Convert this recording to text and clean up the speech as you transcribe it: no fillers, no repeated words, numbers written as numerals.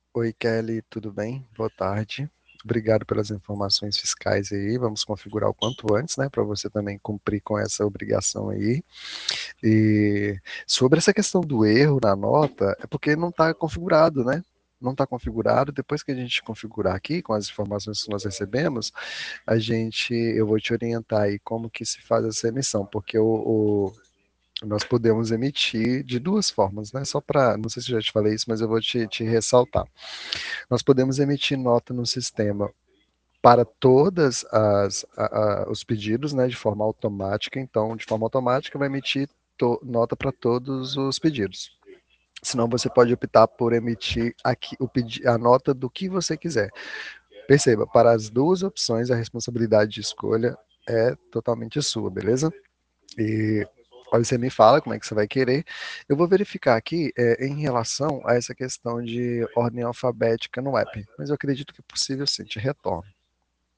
Oi, Kelly, tudo bem? Boa tarde. Obrigado pelas informações fiscais aí. Vamos configurar o quanto antes, né, para você também cumprir com essa obrigação aí. E sobre essa questão do erro na nota, é porque não está configurado, né? Não está configurado. Depois que a gente configurar aqui, com as informações que nós recebemos, eu vou te orientar aí como que se faz essa emissão, porque nós podemos emitir de duas formas, né? Só para, não sei se eu já te falei isso, mas eu vou te ressaltar. Nós podemos emitir nota no sistema para todas os pedidos, né, de forma automática. Então, de forma automática, vai emitir nota para todos os pedidos. Senão, você pode optar por emitir aqui a nota do que você quiser. Perceba, para as duas opções, a responsabilidade de escolha é totalmente sua, beleza? E aí você me fala como é que você vai querer. Eu vou verificar aqui em relação a essa questão de ordem alfabética no app, mas eu acredito que é possível sim, te retorno.